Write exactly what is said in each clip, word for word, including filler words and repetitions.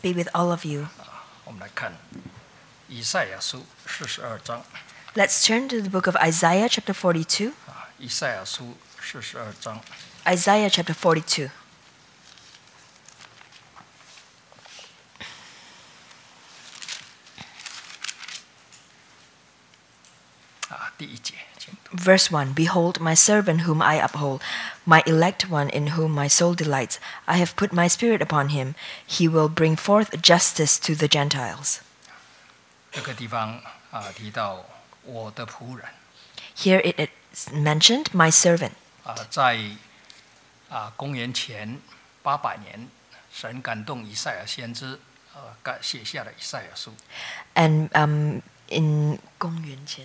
be with all of you. 我们来看以赛亚书四十二章 Let's turn to the book of Isaiah chapter forty-two. 啊，以赛亚书四十二章 Isaiah chapter forty-two. 啊第一节，请读。 Verse one, Behold, my servant whom I uphold, my elect one in whom my soul delights. I have put my spirit upon him. He will bring forth justice to the Gentiles. 这个地方啊提到我的仆人 Here it is mentioned, my servant. 啊，在啊公元前八百年，神感动以赛亚先知，呃，感写下了以赛亚书。 And um, in 公元前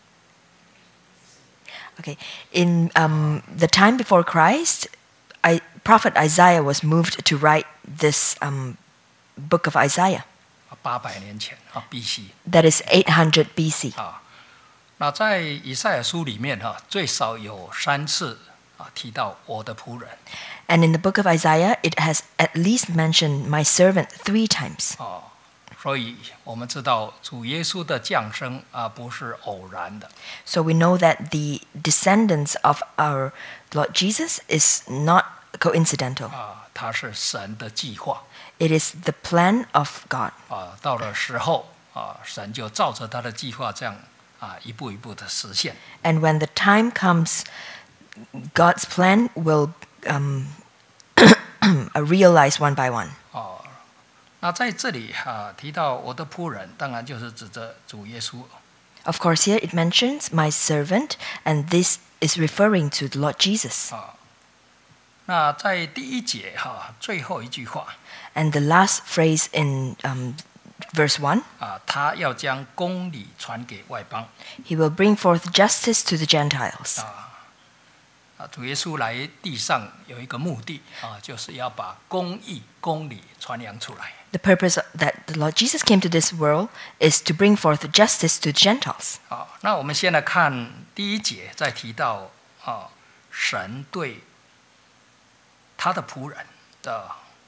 Okay, in um, the time before Christ, I, Prophet Isaiah was moved to write this um, book of Isaiah. 啊，八百年前啊 B C That is eight hundred B C. 啊。那在以赛亚书里面哈，最少有三次啊提到我的仆人 And in the book of Isaiah, it has at least mentioned my servant three times. 啊，所以我们知道主耶稣的降生啊不是偶然的 So we know that the descendants of our Lord Jesus is not coincidental. 啊，他是神的计划 It is the plan of God. 啊。到了时候啊，神就照着他的计划这样啊一步一步的实现 And when the time comes, God's plan will um, realize one by one. 啊。那在这里啊提到我的仆人，当然就是指着主耶稣 Of course, here it mentions my servant, and this is referring to the Lord Jesus. 啊。那在第一节哈最后一句话 And the last phrase in um, verse one, 啊，他要将公理传给外邦 he will bring forth justice to the Gentiles. 啊。啊，主耶稣来地上有一个目的啊，就是要把公义、公理传扬出来 The purpose that the Lord Jesus came to this world is to bring forth justice to the Gentiles. 啊。那我们先来看第一节，再提到啊，神对他的仆人的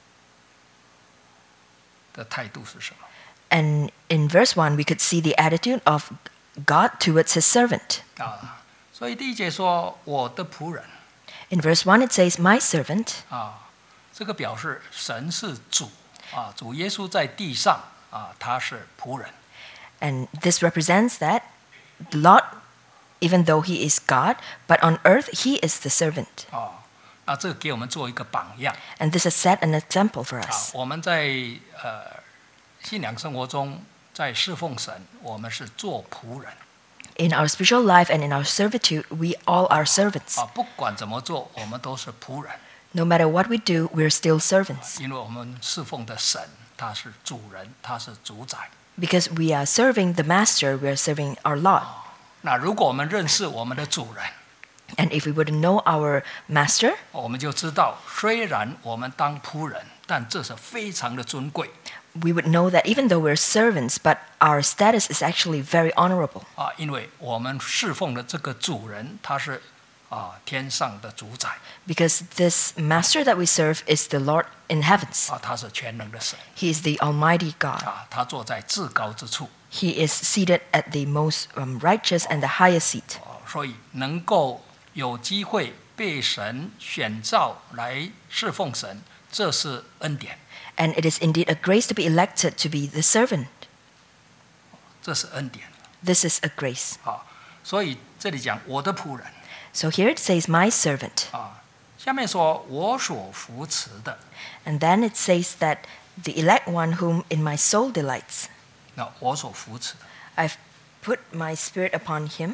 的态度是什么？ And in verse one, we could see the attitude of God towards his servant. 啊，所以第一节说我的仆人 In verse one, it says, My servant. 啊，这个表示神是主啊，主耶稣在地上啊，他是仆人 And this represents that the Lord, even though he is God, but on earth he is the servant. 啊。那这个给我们做一个榜样 And this has set an example for 啊。 us. 我们在呃信仰生活中，在侍奉神，我们是做仆人 In our spiritual life and in our servitude, we all are servants. 啊，不管怎么做，我们都是仆人， No matter what we do, we're still servants. 因为我们侍奉的神他是主人，他是主宰。 Because we are serving the Master, we are serving our Lord. 那如果我们认识我们的主人， And if we were to know our Master, 我们就知道，虽然我们当仆人，但这是非常的尊贵 we would know that even though we're servants, but our status is actually very honorable. 啊，因为我们侍奉的这个主人，他是啊天上的主宰 Because this Master that we serve is the Lord in heavens. 啊，他是全能的神 He is the Almighty God. 啊，他坐在至高之处 He is seated at the most um, righteous and the highest seat. 啊，所以能够有机会被神选召来侍奉神，这是恩典， And it is indeed a grace to be elected to be the servant. 这是恩典 This is a grace. 啊。所以这里讲我的仆人 So here it says, My servant. 啊，下面说我所扶持的， And then it says that the elect one whom in my soul delights. 那我所扶持的 I've put my spirit upon him.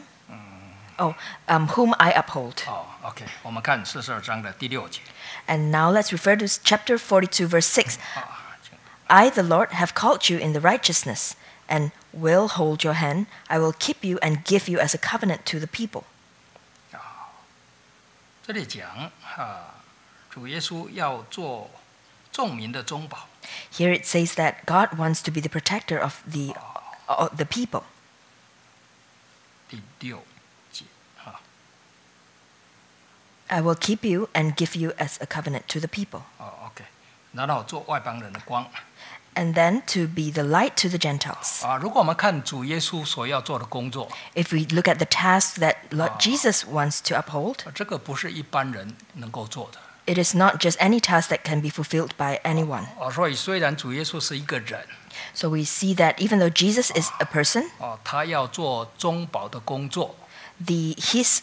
Oh, um, whom I uphold. 哦 ，OK， 我们看四十二章的第六节 And now let's refer to chapter forty-two, verse six. 啊，请 I, the Lord, have called you in the righteousness, and will hold your hand. I will keep you and give you as a covenant to the people. 这里讲啊，主耶稣要做众民的中保 Here it says that God wants to be the protector of the, uh, the people. 第六节啊 I will keep you and give you as a covenant to the people. 哦 OK，然后做外邦人的光 and then to be the light to the Gentiles. 啊，如果我们看主耶稣所要做的工作， If we look at the task that Lord Jesus wants to uphold, 这个不是一般人能够做的。 it is not just any task that can be fulfilled by anyone. 啊，所以虽然主耶稣是一个人， So we see that even though Jesus is a person, 啊，他要做中保的工作， the his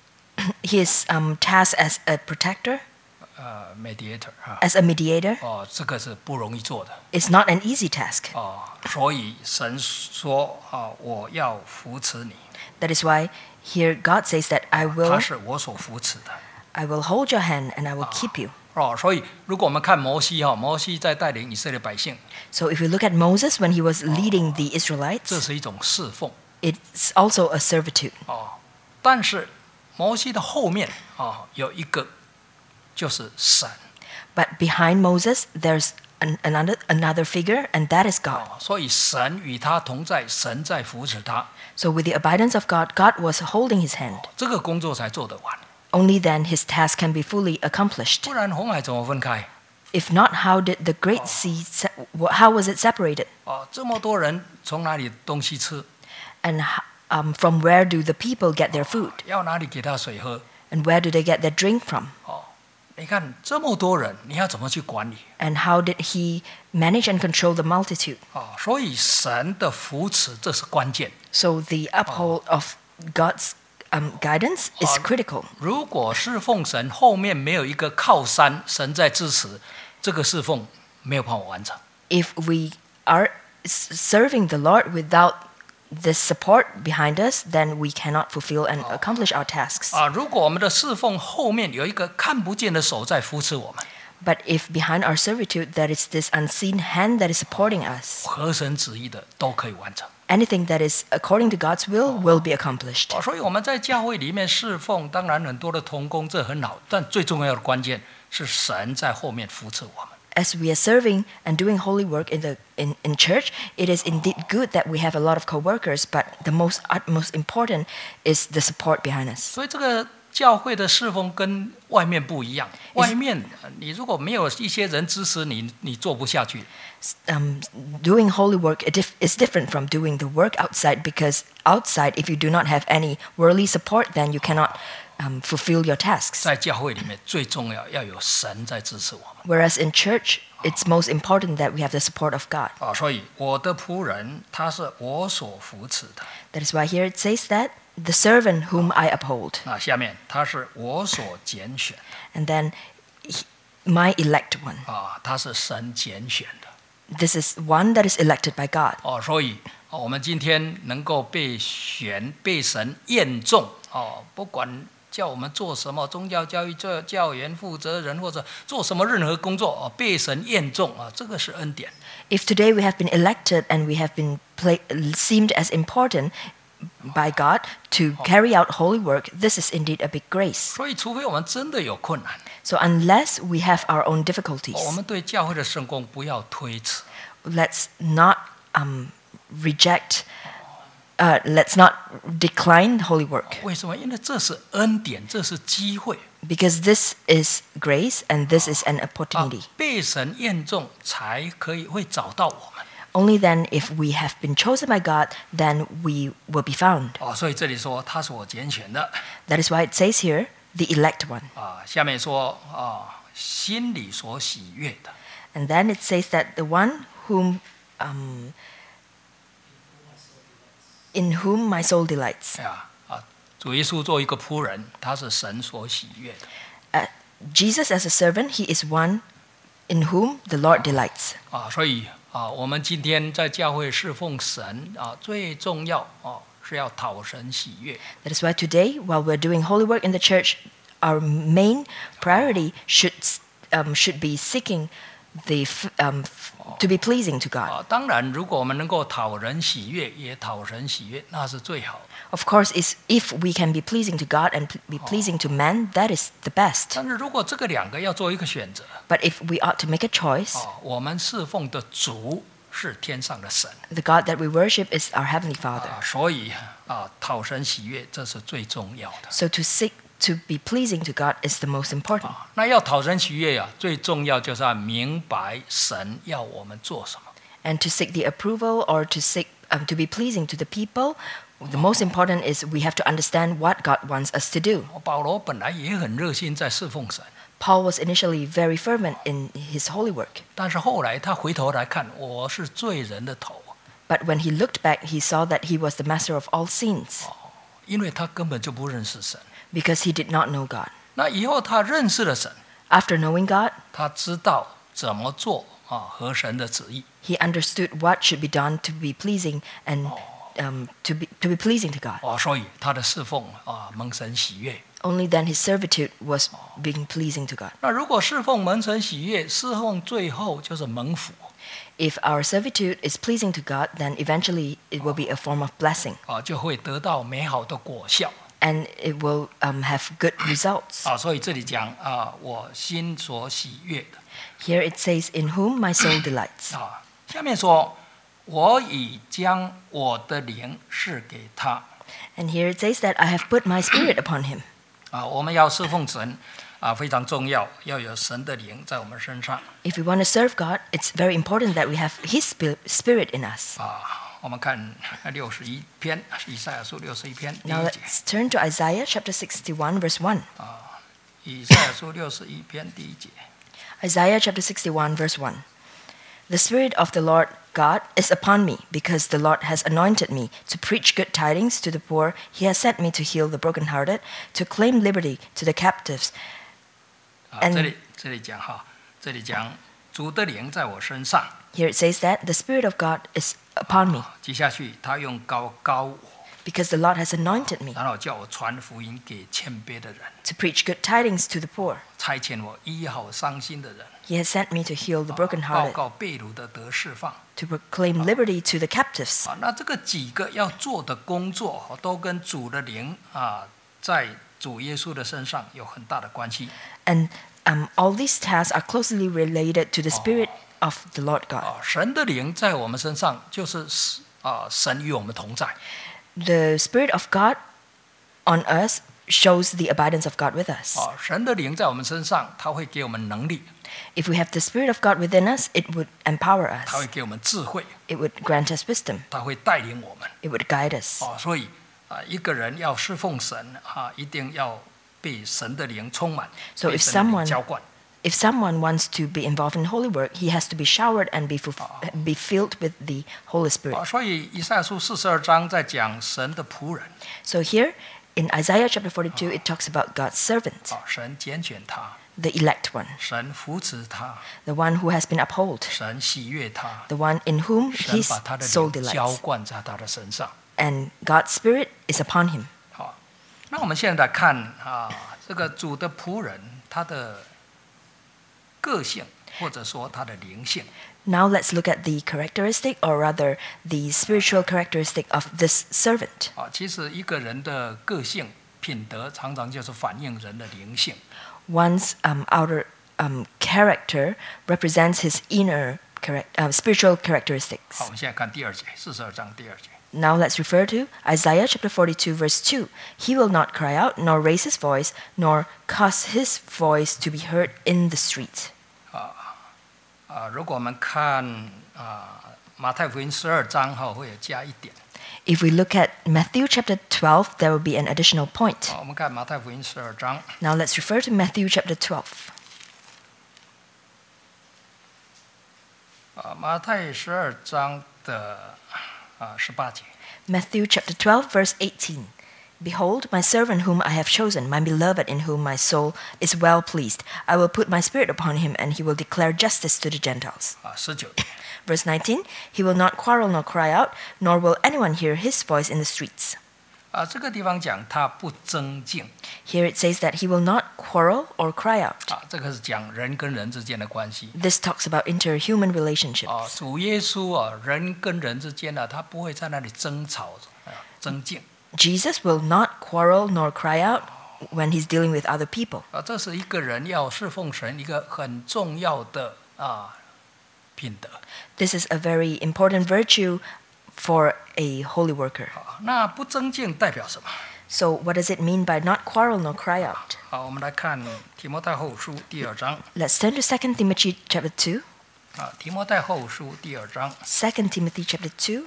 his um, task as a protector, 呃 ，mediator 哈， as a mediator, 哦，这个是不容易做的。 is not an easy task. 哦，所以神说啊，我要扶持你， That is why here God says that I 他 will 是我所扶持的。 I will hold your hand and I will keep you. 哦，所以如果我们看摩西哈，摩西在带领以色列百姓， So if we look at Moses when he was leading the Israelites, 这是一种侍奉。 it's also a servitude. 哦，但是摩西的后面啊，有一个就是神。 But behind Moses, there's an, another another figure, and that is God. 哦，所以神与他同在，神在扶持他， So with the abidance of God, God was holding his hand. 这个工作才做得完。 Only then his task can be fully accomplished. 不然红海怎么分开？ If not, how did the Great Sea, se- wh- how was it separated? 哦，这么多人从哪里东西吃？ And h- um, from where do the people get their food? 要哪里给他水喝？ And where do they get their drink from? 哦，你看这么多人，你要怎么去管理？ And how did he manage and control the multitude? 哦，所以神的扶持这是关键。 So the uphold of God's um, guidance is Oh. critical. 如果侍奉神后面没有一个靠山，神在支持，这个侍奉没有办法完成。 If we are s- serving the Lord without this support behind us, then we cannot fulfill and accomplish our tasks. 啊，如果我们的侍奉后面有一个看不见的手在扶持我们， But if behind our servitude there is this unseen hand that is supporting us, 合神旨意的都可以完成。 anything that is according to God's will will be accomplished. 啊，所以我们在教会里面侍奉，当然很多的同工这很好，但最重要的关键是神在后面扶持我们。 As we are serving and doing holy work in the in, in church, it is indeed good that we have a lot of co-workers, but the most utmost important is the support behind us. 所以这个教会的侍奉跟外面不一样。外面呃你如果没有一些人支持你，你做不下去。 Um, doing holy work it dif- is different from doing the work outside, because outside, if you do not have any worldly support, then you cannot um, fulfill your tasks. 在教会里面最重要要有神在支持我们。 Whereas in church, it's most important that we have the support of God. 啊，所以我的仆人他是我所扶持的。 That is why here it says that the servant whom I uphold, 那下面他是我所拣选的 and then he- my elect one. 啊，他是神拣选的。 This is one that is elected by God. 哦，所以哦我们今天能够被选、被神验中哦，不管叫我们做什么宗教教育、教教员负责人或者做什么任何工作哦，被神验中啊，这个是恩典。 If today we have been elected and we have been pla- seemed as important by God to carry out holy work, this is indeed a big grace. 所以，除非我们真的有困难， So unless we have our own difficulties, 哦我们对教会的圣工不要推辞。 let's not um, reject, uh, let's not decline holy work, 为什么？因为这是恩典，这是机会 because this is grace and this is an 啊 opportunity.， 被神验中才可以会找到我们。 Only then, if we have been chosen by God, then we will be found. 哦，所以这里说他是我拣选的 That is why it says here, the elect one. 啊。下面说啊，心里所喜悦的 And then it says that the one whom, um, in whom my soul delights. 哎呀啊，主耶稣做一个仆人，他是神所喜悦的 Uh, Jesus as a servant, he is one in whom the Lord delights. 啊。所以啊，我们今天在教会侍奉神啊，最重要哦是要讨神喜悦。 That is why today, while we're doing holy work in the church, our main priority should um, should be seeking the f- um, f- to be pleasing to God. 啊，当然，如果我们能够讨人喜悦，也讨神喜悦，那是最好的。 Of course, is if we can be pleasing to God and p- be pleasing to man, that is the best. 但是如果这个两个要做一个选择， But if we ought to make a choice, 啊，我们侍奉的主是天上的神 the God that we worship is our heavenly Father. 啊，所以啊，讨神喜悦这是最重要的。 So to seek to be pleasing to God is the most important. 啊，那要讨神喜悦呀、啊，最重要就是要明白神要我们做什么。 And to seek the approval or to seek um, to be pleasing to the people, the most important is we have to understand what God wants us to do. 保罗本来也很热心在侍奉神， Paul was initially very fervent in his holy work, 但是后来他回头来看，我是罪人的头， but when he looked back, he saw that he was the master of all sins 因为他根本就不认识神。 because he did not know God. 那以后他认识了神， After knowing God, 他知道怎么做啊，合神的旨意。 he understood what should be done to be pleasing and um, to be to be pleasing to God. 哦，所以他的侍奉啊，蒙神喜悦。 Only then his servitude was being pleasing to God. 那如果侍奉蒙神喜悦，侍奉最后就是蒙福 If our servitude is pleasing to God, then eventually it will be a form of blessing, 啊，就会得到美好的果效 and it will um, have good results. 啊。所以这里讲啊，我心所喜悦的 Here it says, "In whom my soul delights." 啊。下面说，我已将我的灵赐给他 And here it says that I have put my spirit upon him. 啊。我们要侍奉神啊，非常重要，要有神的灵在我们身上 If we want to serve God, it's very important that we have His spi- spirit in us. 啊。我们看六十一篇，以赛亚书六十一篇第 Now 一节 let's turn to Isaiah chapter sixty-one, verse one. 啊，以赛亚书六十一篇第一节。 Isaiah chapter sixty-one, verse one. The Spirit of the Lord God is upon me, because the Lord has anointed me to preach good tidings to the poor. He has sent me to heal the brokenhearted, to claim liberty to the captives. 啊， And- 这里这里讲哈，这里讲主的灵在我身上。 Here it says that the Spirit of God is upon me, 接下去他用高高我， because the Lord has anointed me 然后叫我传福音给谦卑的人， to preach good tidings to the poor. 差遣我医好伤心的人， He has sent me to heal the 报 brokenhearted, 告被掳的得释放。 to proclaim liberty to the captives. 啊，那这个几个要做的工作，都跟主的灵啊，在主耶稣的身上有很大的关系。 And um, all these tasks are closely related to the Spirit of the Lord God. 啊，神的灵在我们身上，就是啊，神与我们同在。 The Spirit of God on us shows the abidance of God with us. 啊，神的灵在我们身上，他会给我们能力， If we have the Spirit of God within us, it would empower 他会 us. 给我们智慧， It would grant us wisdom. 他会带领我们。 It would guide us. 啊，所以啊，一个人要侍奉神啊，一定要被神的灵充满， So 被 if 神的灵 someone- 浇灌。 If someone wants to be involved in holy work, he has to be showered and be, fulf- be filled with the Holy 啊， Spirit. 所以以赛亚书四十二章在讲神的仆人 So here in Isaiah chapter forty-two, it talks about God's servant, 啊，神拣选他， the elect one, 神扶持他， the one who has been upheld, 神喜悦他， the one in whom 神 his 把他的 soul 灵浇 delights. 灌在他的身上。 And God's Spirit is upon him. 好，那我们现在来看啊，这个主的仆人他的个性，或者说他的灵性。 Now let's look at the characteristic, or rather the spiritual characteristic of this servant. 啊，其实一个人的个性、品德，常常就是反映人的灵性。 One's um, outer um, character represents his inner charac- uh, spiritual 好， characteristics. 我们现在看第二节，四十二章第二节。 Now let's refer to Isaiah chapter forty-two, verse two. He will not cry out, nor raise his voice, nor cause his voice to be heard in the street. 啊，如果我们看啊马太福音十二章哈，会有加一点。 If we look at Matthew chapter twelve, there will be an additional point. 好，我们看马太福音十二章 Now let's refer to Matthew chapter twelve. 啊，马太十二章的啊十八节。 Matthew chapter twelve, verse eighteen. Behold, my servant whom I have chosen, my beloved in whom my soul is well pleased. I will put my spirit upon him, and he will declare justice to the Gentiles. 啊，十九节。 Verse nineteen. He will not quarrel nor cry out, nor will anyone hear his voice in the streets. 啊，这个地方讲他不争竞 Here it says that he will not quarrel or cry out. 啊，这个是讲人跟人之间的关系。 This talks about interhuman 啊， relationships. 主耶稣啊，人跟人之间呢、啊，他不会在那里争吵啊、争竞 Jesus will not quarrel nor cry out when he's dealing with other people. 啊，这是一个人要侍奉神一个很重要的啊品德。 This is a very important virtue for a holy worker. 好，那不争竞代表什么？ So what does it mean by not quarrel nor cry out? 好，我们来看提摩太后书第二章 Let's turn to Second Timothy chapter two. 啊，提摩太后书第二章 Second Timothy chapter two.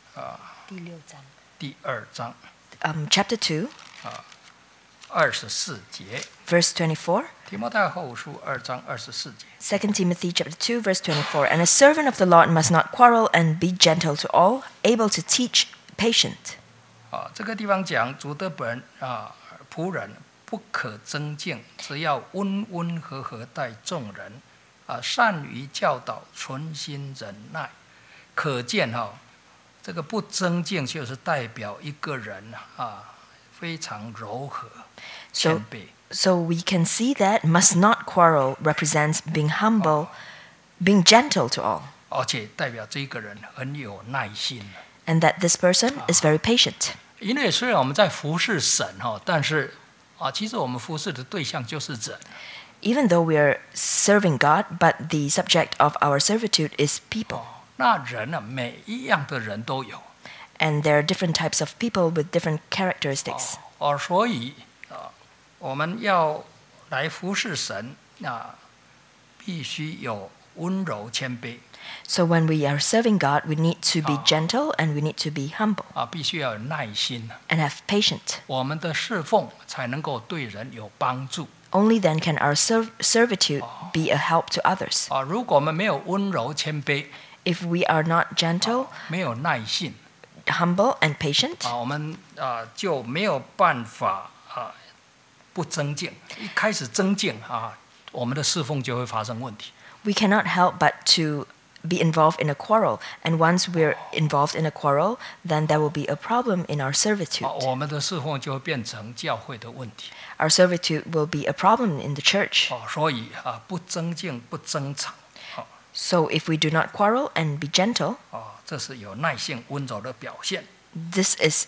第二章 Um, chapter two, 二十四节， verse twenty-four. 提摩太后书二章二十四节。 Second Timothy chapter two, verse twenty-four. And a servant of the Lord must not quarrel and be gentle to all, able to teach, patient. 啊，这个地方讲主的本啊仆人不可争竞，只要温温和和待众人，啊，善于教导，存心忍耐。可见哈、哦，这个不争竞就是代表一个人啊非常柔和、谦 So, 卑。 so we can see that must not quarrel represents being humble, being gentle to all, 而且代表这个人很有耐心。 and that this person is very patient. 因为虽然我们在服侍神哈，但是啊，其实我们服侍的对象就是人。 Even though we are serving God, but the subject of our servitude is people. 那人呢，每一样的人都有。 And there are different types of people with different characteristics. 哦，所以啊，我们要来服侍神啊，必须有温柔谦卑 So when we are serving God, we need to be gentle and we need to be humble 啊，必须要有耐心， and have patience. 我们的侍奉才能够对人有帮助 Only then can our serv- servitude be a help to others. 啊。如果我们没有温柔谦卑， If we are not gentle, 没有耐性 humble, and patient, 啊，我们啊就没有办法啊不增进。一开始增进啊，我们的侍奉就会发生问题。 we cannot help but to be involved in a quarrel. And once we're involved in a quarrel, then there will be a problem in our servitude. 啊，我们的侍奉就会变成教会的问题。 Our servitude will be a problem in the church. 哦，所以啊，不增进不争吵，哦 So if we do not quarrel and be gentle, 哦，这是有耐性、温柔的表现。 this is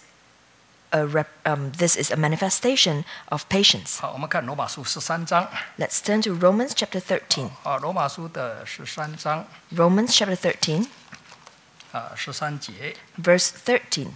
a rep, um, this is a manifestation of patience. 好，我们看罗马书十三章 Let's turn to Romans chapter thirteen. 啊，罗马书的十三章 Romans chapter thirteen, 啊，十三节 verse thirteen.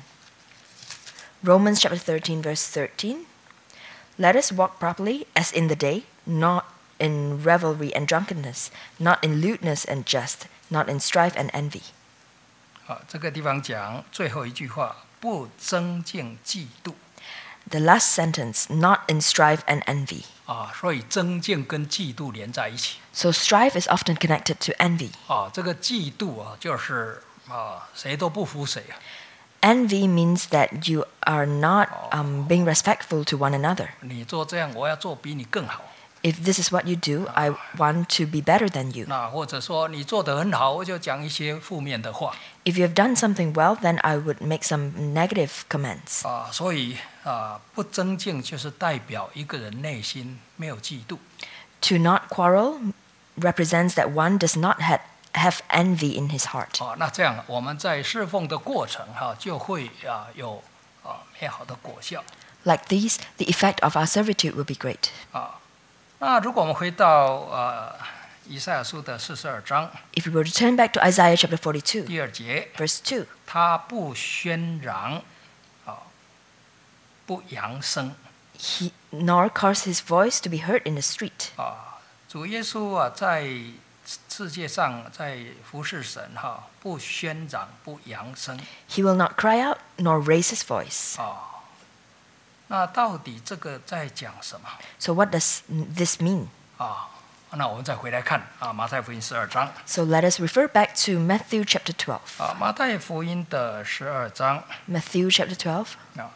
Romans chapter thirteen, verse thirteen. Let us walk properly as in the day, not in revelry and drunkenness, not in lewdness and jest, not in strife and envy. 啊，这个地方讲最后一句话，不增进嫉妒 The last sentence, not in strife and envy. 啊，所以增进跟嫉妒连在一起 So strife is often connected to envy. 啊。这个嫉妒啊，就是啊，谁都不服谁啊。 Envy means that you are not um, being respectful to one another. 你做这样，我要做比你更好。 If this is what you do, I want to be better than you. 那或者说你做得很好，我就讲一些负面的话 If you have done something well, then I would make some negative comments. 啊。所以啊，不增进就是代表一个人内心没有嫉妒 To not quarrel represents that one does not have, have envy in his heart. 啊。那这样我们在侍奉的过程哈、就会啊有啊美好的果效 Like these, the effect of our servitude will be great. 啊。那如果我们回到呃以赛亚书的四十二章 If we were to turn back to Isaiah chapter forty-two, 第二节， verse two, 他不喧嚷啊，不扬声 he nor cause his voice to be heard in the street. 啊。主耶稣啊，在世界上在服侍神哈、不喧嚷不扬声 He will not cry out nor raise his voice. 啊。那到底这个在讲什么 So what does this mean? 啊？那我们再回来看啊，马太福音十二章 So let us refer back to Matthew chapter twelve. 啊，马太福音的十二章 Matthew chapter twelve, 啊。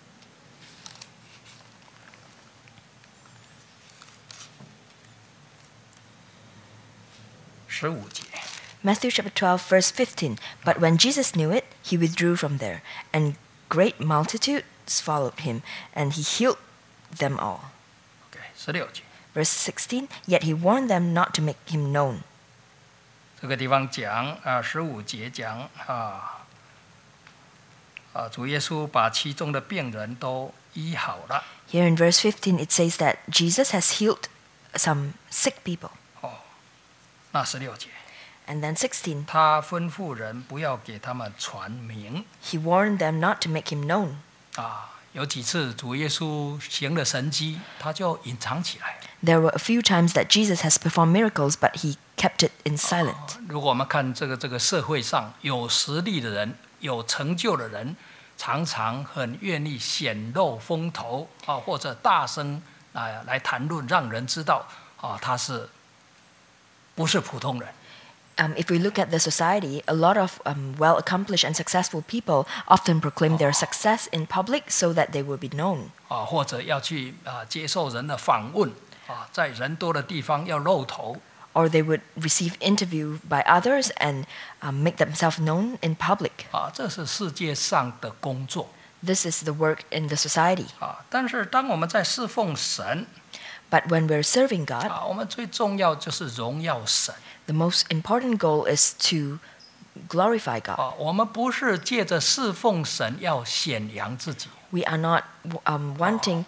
十五节 Matthew chapter twelve, verse fifteen. But when Jesus knew it, he withdrew from there, and great multitudes followed him, and he healed them all. ，OK， 十六节 Verse sixteen. Yet he warned them not to make him known. 这个地方讲啊，十五节讲啊啊，主耶稣把其中的病人都医好了 Here in verse fifteen, it says that Jesus has healed some sick people. 哦。那十六节， And then sixteen, 他吩咐人不要给他们传名 he warned them not to make him known. 啊， 有几次主耶稣行了神迹，他就隐藏起来。 There were a few times that Jesus has performed miracles, but he kept it in silent. 如果我们看这个这个社会上有实力的人、有成就的人，常常很愿意显露风头啊，或者大声啊来谈论，让人知道啊他是不是普通人。 Um, if we look at the society, a lot of um, well-accomplished and successful people often proclaim their success in public so that they will be known. 啊，或者要去啊接受人的访问啊，在人多的地方要露头。 Or they would receive interview by others and um, make themselves known in public. 啊，这是世界上的工作。 This is the work in the society. 啊，但是当我们在侍奉神， But when we're serving God, 啊，我们最重要就是荣耀神。 the most important goal is to glorify God. 啊，我们不是借着侍奉神要显扬自己。 We are not um, wanting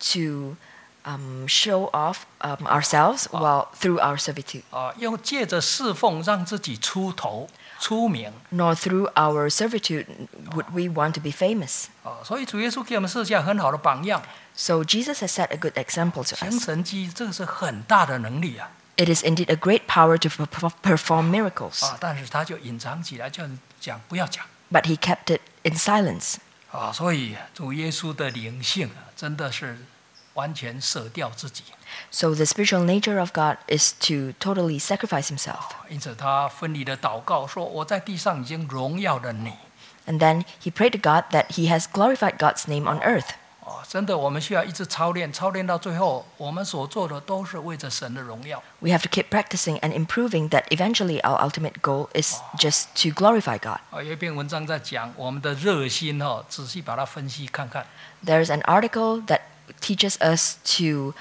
to um, show off um, ourselves while through our servitude, 啊，用借着侍奉让自己出头出名。 nor through our servitude would we want to be famous. 啊，所以主耶稣给我们设下很好的榜样。 So Jesus has set a good example to 行 us. 神迹，这个是很大的能力啊！ It is indeed a great power to per- perform miracles, 啊，但是他就隐藏起来，叫人讲不要讲。 but he kept it in silence. 啊，所以主耶稣的灵性啊，真的是完全舍掉自己。 So the spiritual nature of God is to totally sacrifice himself. 因此他分离的祷告说：“我在地上已经荣耀了你。” And then he prayed to God that he has glorified God's name on earth. 啊，真的，我们需要一直操练，操练到最后，我们所做的都是为着神的荣耀。 We have to keep practicing and improving that eventually our ultimate goal is just to glorify God. 啊，有一篇文章在讲我们的热心哈，仔细把它分析看看。 There's an article that teaches us to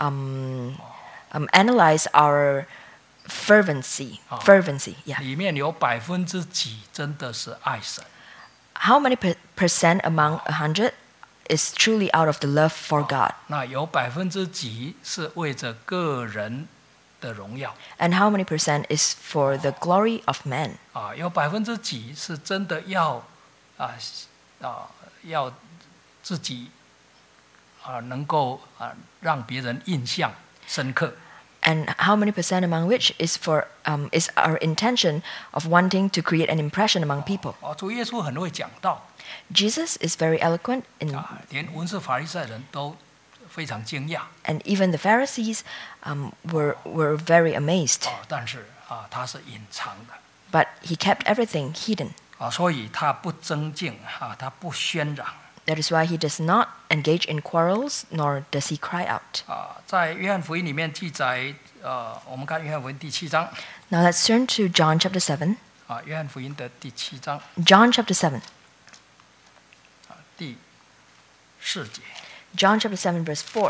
um, um, analyze our fervency. Fervency, yeah. 里面有百分之几真的是爱神？ How many per- percent among a hundred is truly out of the love for God? 那有百分之几是为着个人的荣耀？ And how many percent is for the glory of man? 啊，有百分之几是真的要啊啊要自己啊能够啊让别人印象深刻？ And how many percent among which is for um, is our intention of wanting to create an impression among people? 啊，主耶稣很会讲道 Jesus is very eloquent, in, 啊，连文士法利赛人都非常惊讶 and even the Pharisees um, were were very amazed. 啊，但是啊他是隐藏的 But he kept everything hidden. 啊，所以他不争竞啊，他不喧嚷 That is why he does not engage in quarrels, nor does he cry out. 啊。在约翰福音里面记载，呃，我们看约翰福音第七章 Now let's turn to John chapter seven. 啊，约翰福音的第七章 John chapter seven. 啊第四节。 John chapter seven verse four.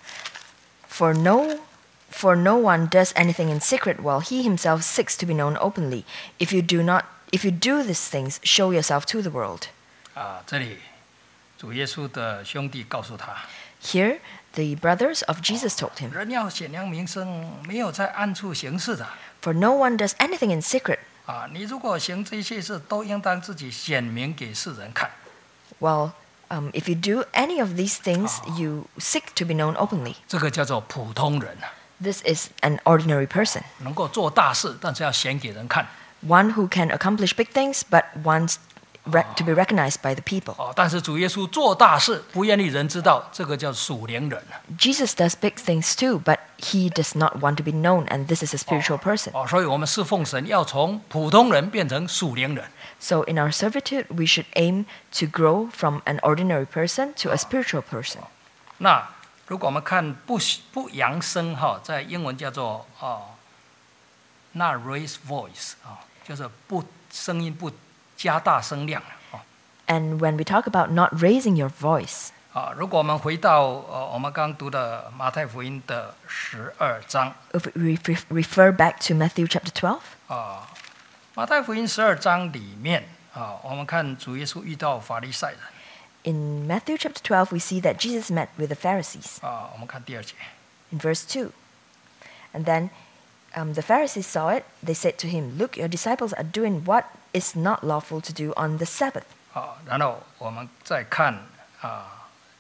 For no for no one does anything in secret while he himself seeks to be known openly. If you do not if you do these things, show yourself to the world. 啊，这里主耶稣的兄弟告诉他， Here the brothers of Jesus told him, 人要显扬名声，没有在暗处行事的 For no one does anything in secret. 啊。你如果行这些事，都应当自己显明给世人看。 Well, um, if you do any of these things, you seek to be known openly. 这个叫做普通人啊， This is an ordinary person, 能够做大事，但是要显给人看 one who can accomplish big things but wants re- to be recognized by the people. 哦。但是主耶稣做大事，不愿意人知道，这个叫属灵人啊 Jesus does big things too, but he does not want to be known, and this is a spiritual person. 哦。所以我们侍奉神要从普通人变成属灵人 So in our servitude, we should aim to grow from an ordinary person to a spiritual person. 那如果我们看不不扬声哈，在英文叫做哦，not raise voice 啊，就是不声音不加大声量啊。 And when we talk about not raising your voice, 啊，如果我们回到呃我们刚读的马太福音的十二章 if we re- refer back to Matthew chapter twelve, 啊，马太福音十二章里面啊，我们看主耶稣遇到法利赛人 in Matthew chapter twelve, we see that Jesus met with the Pharisees 啊，我们看第二节 in verse two. And then um, the Pharisees saw it. They said to him, Look, your disciples are doing what is not lawful to do on the Sabbath. 啊，然后我们再看啊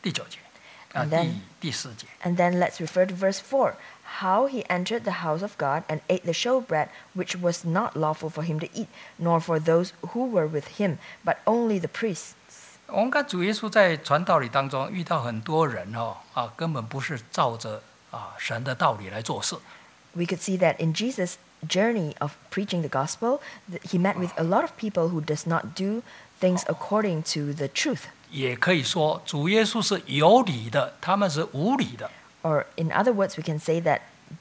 第九节，啊， And then- 第第十节。 And then let's refer to verse four. How he entered the house of God and ate the showbread, which was not lawful for him to eat, nor for those who were with him, but only the priests. 我们看主耶稣在传道理当中遇到很多人哦，啊，根本不是照着啊神的道理来做事。 We could see that in Jesus' journey of preaching the gospel, that he met with a lot of people who does not do things according to the truth. 也可以说，主耶稣是有理的，他们是无理的。 Or in other words, we can say that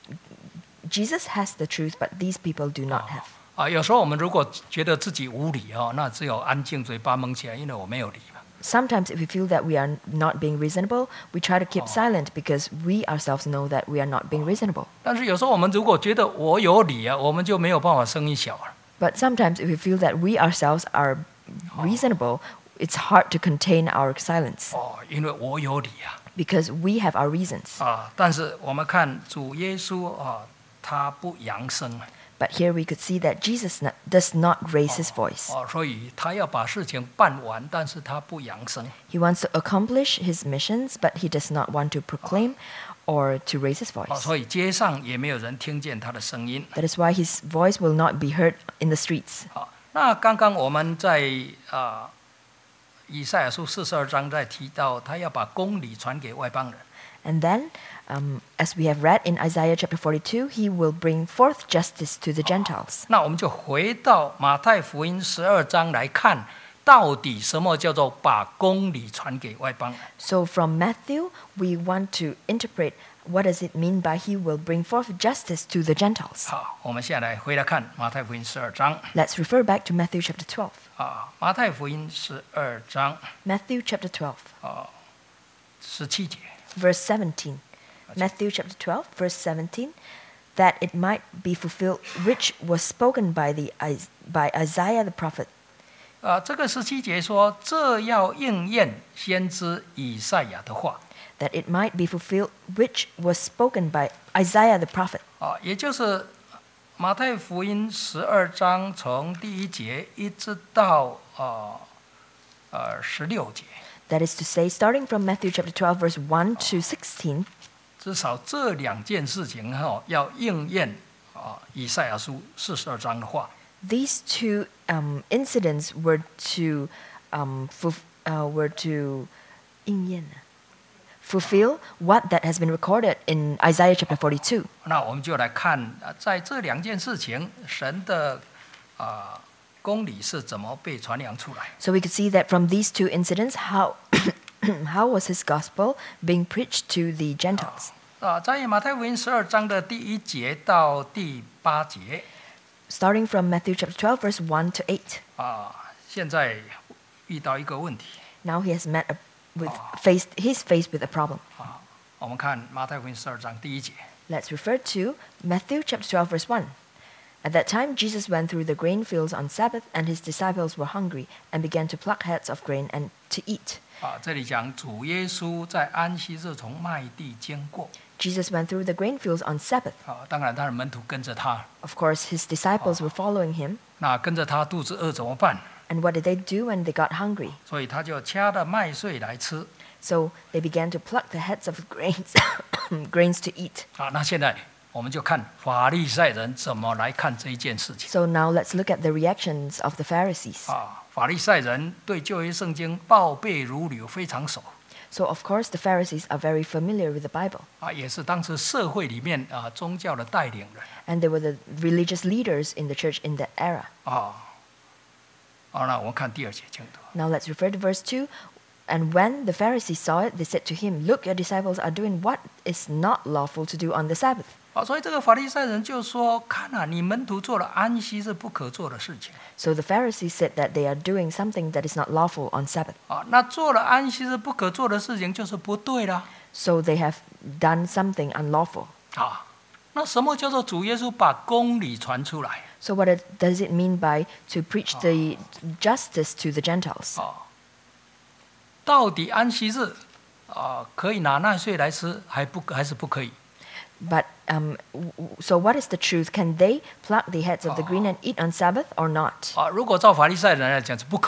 Jesus has the truth, but these people do not have. 啊，有时候我们如果觉得自己无理哦，那只有安静嘴巴蒙起来，因为我没有理嘛。 Sometimes if we feel that we are not being reasonable, we try to keep silent because we ourselves know that we are not being reasonable. 但是有时候我们如果觉得我有理啊，我们就没有办法声音小了。 But sometimes if we feel that we ourselves are reasonable, it's hard to contain our silence 哦，因为我有理啊。 because we have our reasons. 啊，但是我们看主耶稣啊，他不扬声啊。 But here we could see that Jesus not, does not raise his voice. 哦，所以他要把事情办完，但是他不扬声。 He wants to accomplish his missions, but he does not want to proclaim or to raise his 哦， voice. 所以街上也没有人听见他的声音。 That is why his voice will not be heard in the streets. 好，那刚刚我们在啊以赛亚书四十二章在提到，他要把公理传给外邦人。 And then, um, as we have read in Isaiah chapter forty-two, he will bring forth justice to the Gentiles. 那我们就回到马太福音十二章来看，到底什么叫做把公理传给外邦人？ So from Matthew, we want to interpret what does it mean by he will bring forth justice to the Gentiles. 好，我们现在来回来看马太福音十二章 Let's refer back to Matthew chapter twelve. 啊，马太福音十二章 Matthew chapter twelve, 啊十七节。 verse seventeen. Matthew chapter twelve, verse seventeen. That it might be fulfilled which was spoken by the Is- by Isaiah the prophet. 啊，这个十七节说，这要应验先知以赛亚的话 That it might be fulfilled which was spoken by Isaiah the prophet. 啊，也就是马太福音十二章从第一节一直到啊呃十六节， That is to say, starting from Matthew chapter twelve, verse one to sixteen, 至少这两件事情哈、要应验啊以赛亚书四十二章的话。 these two um, incidents were to um, fulf- uh, were to 应验, fulfill what that has been recorded in Isaiah chapter forty-two. 那我们就来看啊，在这两件事情，神的啊公理是怎么被传扬出来？ So we could see that from these two incidents, how how was his gospel being preached to the Gentiles? 啊，在马太福音十二章的第一节到第八节 Starting from Matthew chapter twelve, verse one to eight. 啊，现在遇到一个问题 Now he has met a, with faced he's faced with a problem. 啊，我们看马太福音十二章第一节 Let's refer to Matthew chapter twelve, verse one. At that time, Jesus went through the grain fields on Sabbath, and his disciples were hungry and began to pluck heads of grain and to eat. 啊，这里讲主耶稣在安息日从麦地经过 Jesus went through the grain fields on Sabbath. 啊，当然他的门徒跟着他， Of course, his disciples were following him. 那跟着他肚子饿怎么办？ And what did they do when they got hungry? 所以他就掐了麦穗来吃 So they began to pluck the heads of grains, grains to eat. 啊。那现在我们就看法利赛人怎么来看这一件事情 So now let's look at the reactions of the Pharisees. 啊。法利赛人对旧约圣经报备如流，非常熟 So of course the Pharisees are very familiar with the Bible. 啊，也是当时社会里面啊宗教的带领人 And they were the religious leaders in the church in that era. 啊。好，那我们看第二节经读 Now let's refer to verse two. And when the Pharisees saw it, they said to him, Look, your disciples are doing what is not lawful to do on the Sabbath. 啊，所以这个法利赛人就说：看啊，你门徒做了安息日不可做的事情 So the Pharisees said that they are doing something that is not lawful on Sabbath. 啊。那做了安息日不可做的事情就是不对啦 So they have done something unlawful. 啊。那什么叫做主耶稣把公理传出来 So what it, does it mean by to preach the justice to the Gentiles? 啊？到底安息日啊可以拿纳税来吃，还不还是不可以？ But um, w- w- so what is the truth? Can they pluck the heads of the green and eat on Sabbath or not? 啊，如果照法利赛人来讲是不可以的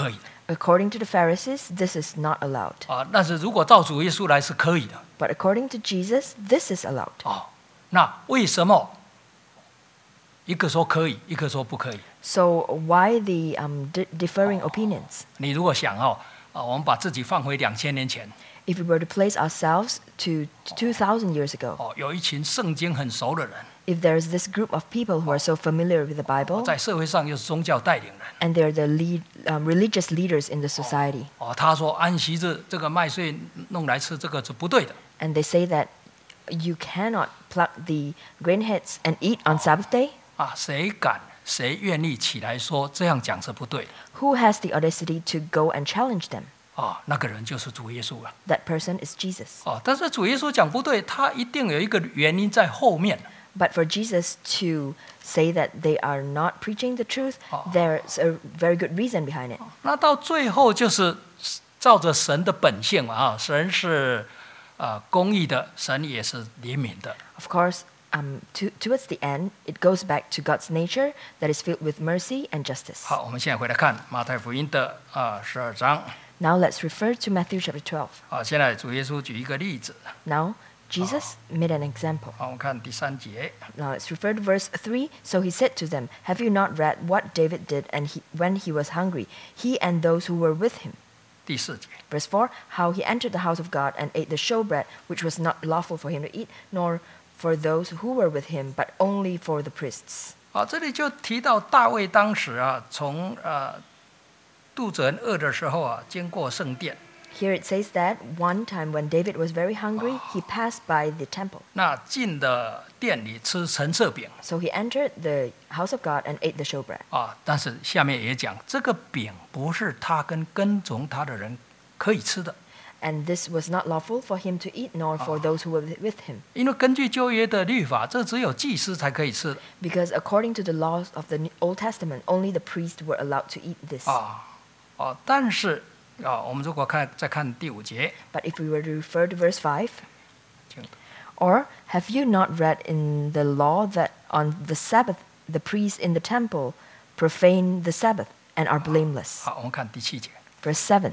According to the Pharisees, this is not allowed. 啊，但是如果照主耶稣来是可以的。 But according to Jesus, this is allowed. 哦，那为什么一个说可以，一个说不可以？ So why the um, di- differing opinions? 你如果想哦，啊，我们把自己放回两千年前， If we were to place ourselves to two thousand years ago, 哦，有一群圣经很熟的人， if there is this group of people who are so familiar with the Bible, 在社会上又是宗教带领人， and they're the lead, um, religious leaders in the society, 哦，他说安息日这个麦穗弄来吃，这个是不对的。 and they say that you cannot pluck the grain heads and eat on Sabbath day, 啊，谁敢谁愿意起来说这样讲是不对的？ who has the audacity to go and challenge them? 啊，那个人就是主耶稣了。 That person is Jesus. 哦，但是主耶稣讲不对，他一定有一个原因在后面。 But for Jesus to say that they are not preaching the truth, Oh. there's a very good reason behind it. 那到最后就是照着神的本性嘛，啊，神是啊、呃、公义的，神也是怜悯的。 Of course, um, to, towards the end, it goes back to God's nature that is filled with mercy and justice. 好，我们现在回来看马太福音的啊十二章。 Now let's refer to Matthew chapter twelve. 啊，现在主耶稣举一个例子。 Now, Jesus made an example. 好，我们看第三节。 Now let's refer to verse three. So he said to them, Have you not read what David did and he, when he was hungry, he and those who were with him? 第四节。 Verse four, How he entered the house of God and ate the showbread, which was not lawful for him to eat, nor for those who were with him, but only for the priests. 啊，这里就提到大卫当时啊，从呃肚子很饿的时候啊，经过圣殿。 Here it says that one time when David was very hungry, he passed by the temple. 那进的店里吃陈设饼 So he entered the house of God and ate the showbread. 啊，但是下面也讲，这个饼不是他跟跟从他的人可以吃的， And this was not lawful for him to eat, nor for those who were with him. 因为根据旧约的律法，这只有祭司才可以吃的 Because according to the laws of the Old Testament, only the priests were allowed to eat this. 啊啊，但是啊，我们如果看再看第五节， But if we were to refer to verse five, 请 or have you not read in the law that on the Sabbath the priests in the temple profane the Sabbath and are blameless? 好，我们看第七节。 Verse seven.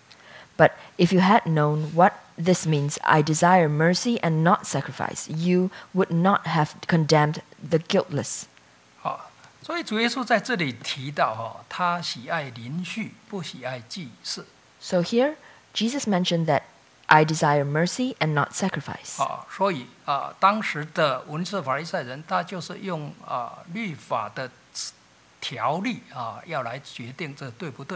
But if you had known what this means, I desire mercy and not sacrifice, you would not have condemned the guiltless. 好，所以主耶稣在这里提到哈，他喜爱邻恤，不喜爱祭祀。 So here, Jesus mentioned that I desire mercy and not sacrifice. 啊，所以啊，当时的文士法利赛人，他就是用啊律法的条例啊，要来决定这对不对。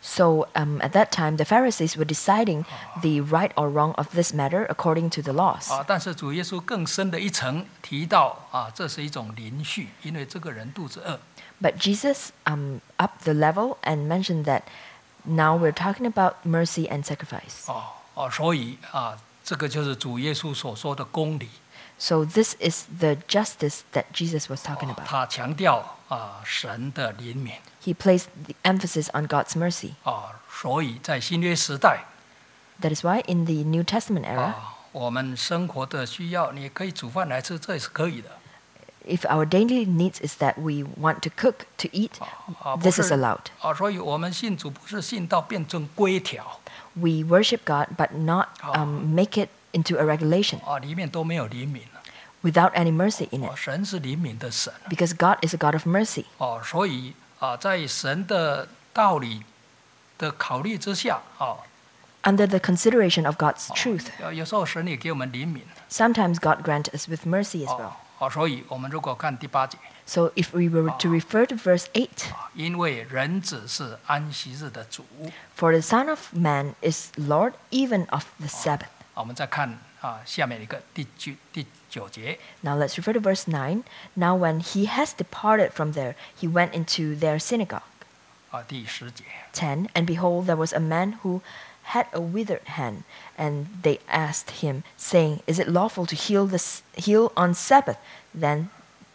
So um, at that time, the Pharisees were deciding the right or wrong of this matter according to the laws. 啊，但是主耶稣更深的一层提到啊，这是一种邻恤，因为这个人肚子饿。 But Jesus um, upped the level and mentioned that now we're talking about mercy and sacrifice. 哦哦，所以啊，这个就是主耶稣所说的公理。 So this is the justice that Jesus was talking 哦 about. 他强调啊神的怜悯。 He placed the emphasis on God's mercy. 啊，所以在新约时代 That is why in the New Testament era, 啊，我们生活的需要，你可以煮饭来吃，这也是可以的。 if our daily needs is that we want to cook, to eat, 啊，不 this is 是 allowed. 啊，所以我们信主不是信到变成规条 We worship God, but not um, make it into a regulation 啊，里面都没有怜悯 without any mercy in 哦， it. 神是怜悯的神 Because God is a God of mercy. 哦，所以啊，在神的道理的考虑之下啊， Under the consideration of God's truth, 有有时候神也给我们怜悯 sometimes God grants us with mercy as 哦 well. 哦，所以我们如果看第八节 So if we were to refer to verse eight, 啊，因为人子是安息日的主 for the Son of Man is Lord even of the Sabbath. 啊，我们再看啊下面一个第九第九节 Now let's refer to verse nine. Now when he has departed from there, he went into their synagogue. 啊第十节 ten. And behold, there was a man who had a withered hand, and they asked him, saying, Is it lawful to heal, this, heal on Sabbath? Then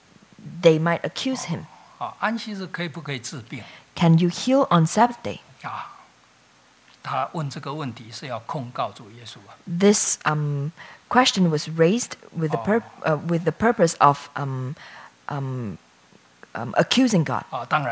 they might accuse him. 啊，安息日可以不可以治病 Can you heal on Sabbath day? 啊？他问这个问题是要控告主耶稣啊。 This um, question was raised with the, pur- uh, with the purpose of um, um, um, accusing God. 啊，当然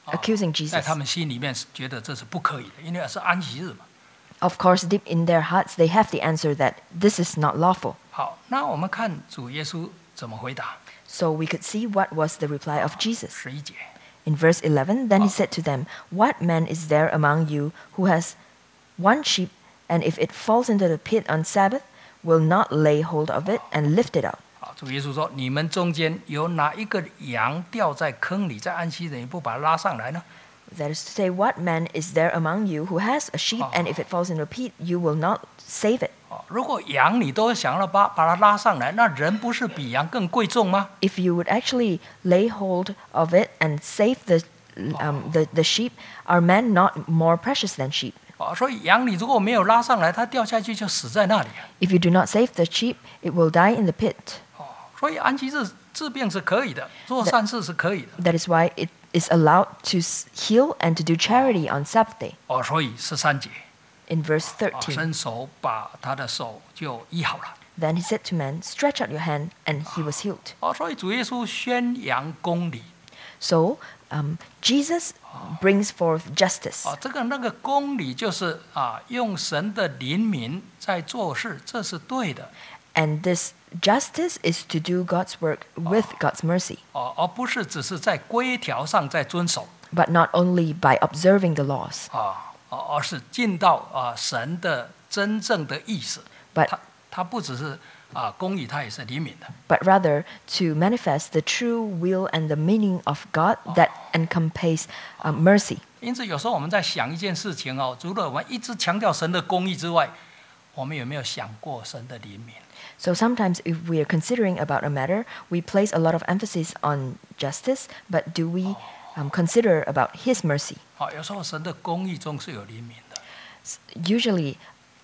accusing 在 Jesus. 他们心里面是觉得这是不可以的，因为是安息日嘛。 Of course, deep in their hearts, they have the answer that this is not lawful. 好，那我们看主耶稣怎么回答。 So we could see what was the reply of Jesus. 十一节， In verse eleven, then he said to them, What man is there among you who has one sheep, and if it falls into the pit on Sabbath, will not lay hold of it and lift it out? 好，主耶稣说：“你们中间有哪一个羊掉在坑里，在安息日你不把它拉上来呢？” That is to say, what man is there among you who has a sheep, and if it falls into a pit, you will not save it? 哦，如果羊你都想要把把它拉上来，那人不是比羊更贵重吗？ If you would actually lay hold of it and save the, um, the, the sheep, are men not more precious than sheep? 哦，所以羊你如果没有拉上来，它掉下去就死在那里啊。 If you do not save the sheep, it will die in the pit. 哦，所以安息日治病是可以的，做善事是可以的。 That is why it is allowed to s- heal and to do charity on Sabbath day. 哦，所以十三节， In verse 啊， thirteen, 伸手把他的手就医好了。 then he said to man, Stretch out your hand, and he was healed. 哦，所以主耶稣宣扬公理。 So um, Jesus brings forth justice. 啊，这个那个公理就是啊，用神的怜悯在做事，这是对的。 And this justice is to do God's work with God's mercy, 哦，而不是只是在规条上在遵守 but not only by observing the laws, 啊，哦，而是尽到啊神的真正的意思。 but 他他不只是啊公义，他也是怜悯的。 but rather to manifest the true will and the meaning of God that encompass uh, mercy. 因此，有时候我们在想一件事情哦，除了我们一直强调神的公义之外，我们有没有想过神的怜悯？ So sometimes if we are considering about a matter, we place a lot of emphasis on justice, but do we um, consider about His mercy? 好，有时候神的公义中是有怜悯的。 S- Usually,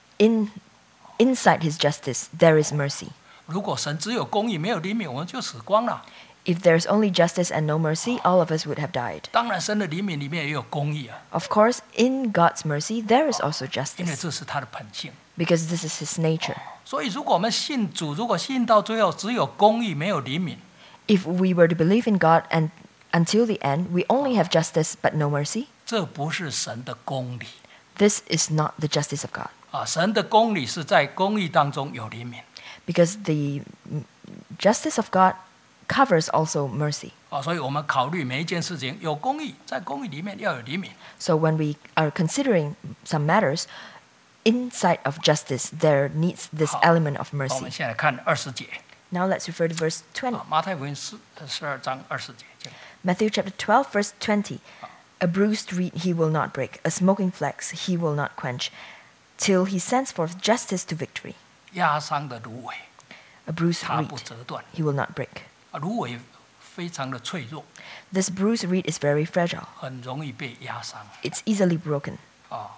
in inside His justice, there is mercy. 如果神只有公义没有怜悯，我们就死光了。 If there's only justice and no mercy, all of us would have died. 当然，神的怜悯里面也有公义啊， Of course, in God's mercy, there is also 因为 justice, 这是他的本性。 because this is His nature. 所以，如果我们信主，如果信到最后只有公义没有怜悯， If we were to believe in God and until the end, we only have justice but no mercy, 这不是神的公理 this is not the justice of God. 啊！神的公理是在公义当中有怜悯 Because the mm, justice of God covers also mercy. 啊，所以我们考虑每一件事情有公义，在公义里面要有怜悯。 So when we are considering some matters, inside of justice, there needs this 好， element of 我们 mercy. 现在看二十节 Now let's refer to verse twenty. 啊，马太福音十十二章二十节，这个 Matthew chapter twelve, verse twenty. A bruised reed he will not break, a smoking flax he will not quench, till he sends forth justice to victory. 压伤的芦苇 A bruised 它不 reed 折断 he will not break. 啊，芦苇非常的脆弱， This bruised reed is very fragile. 很容易被压伤 It's easily broken. 啊。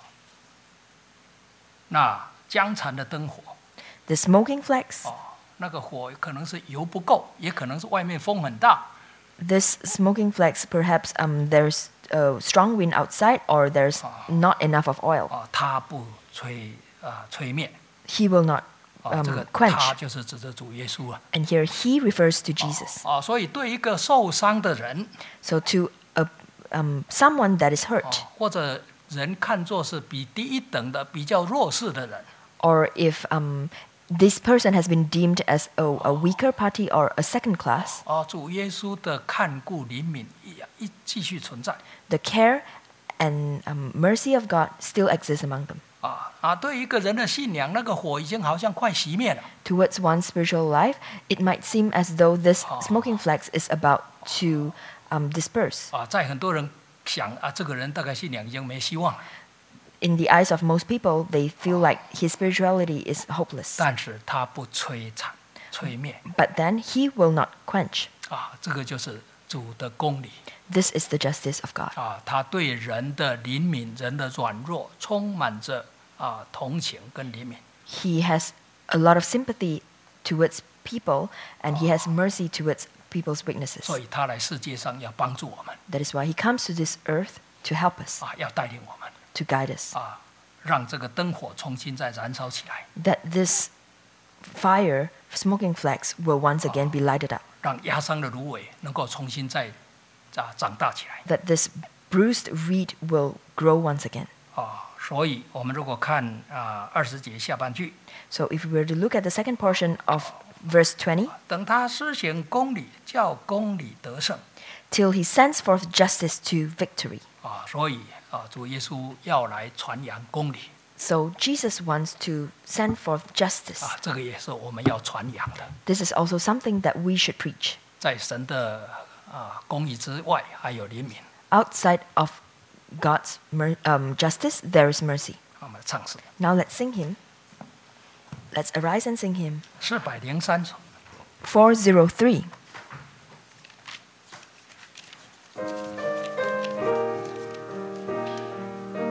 那江残的灯火 The smoking flax, 哦，那个火可能是油不够，也可能是外面风很大 this smoking flax, perhaps um, there's a strong wind outside or there's not enough of oil. 啊，它不吹啊吹灭 He will not 啊，这 um, 个 quench. 他就是指着主耶稣啊 And here he refers to Jesus. 啊，所以对一个受伤的人 So to a, um, someone that is 啊 hurt, 或者人看作是比第一等的比较弱势的人 or if um, this person has been deemed as a, a weaker party or a second class, 啊，主耶稣的看顾怜悯一一继续存在 the care and um, mercy of God still exists among them. 啊啊，对一个人的信仰，那个火已经好像快熄灭了 Towards one's spiritual life, it might seem as though this smoking flax is about to um, disperse. 啊，在很多人想啊，这个人大概信仰已经没希望了， In the eyes of most people, they feel like his spirituality is hopeless. 但是他不摧残、摧灭 But then he will not quench. 啊，这个就是主的公理 This is the justice of God. 啊，他对人的怜悯、人的软弱，充满着啊同情跟怜悯 He has a lot of sympathy towards people, and he has mercy towards people's weaknesses. 所以他来世界上要帮助我们 That is why he comes to this earth to help us, 啊，要带领我们 to guide us. 啊，让这个灯火重新再燃烧起来， That this fire, smoking flax, will once again be lighted up. 让压伤的芦苇能够重新再啊长大起来 That this bruised reed will grow once again. 啊，所以我们如果看啊二十节下半句， So if we were to look at the second portion of verse twenty, 等他施行公理，叫公理得胜 till he sends forth justice to victory. 啊，所以啊，主耶稣要来传扬公理 So Jesus wants to send forth justice. 啊，这个也是我们要传扬的。 This is also something that we should preach. 在神的啊公义之外，还有怜悯。 Outside of God's mer- um, justice, there is mercy. 我们唱诗 Now let's sing him. Let's arise and sing him. 四百零三首。 four oh three.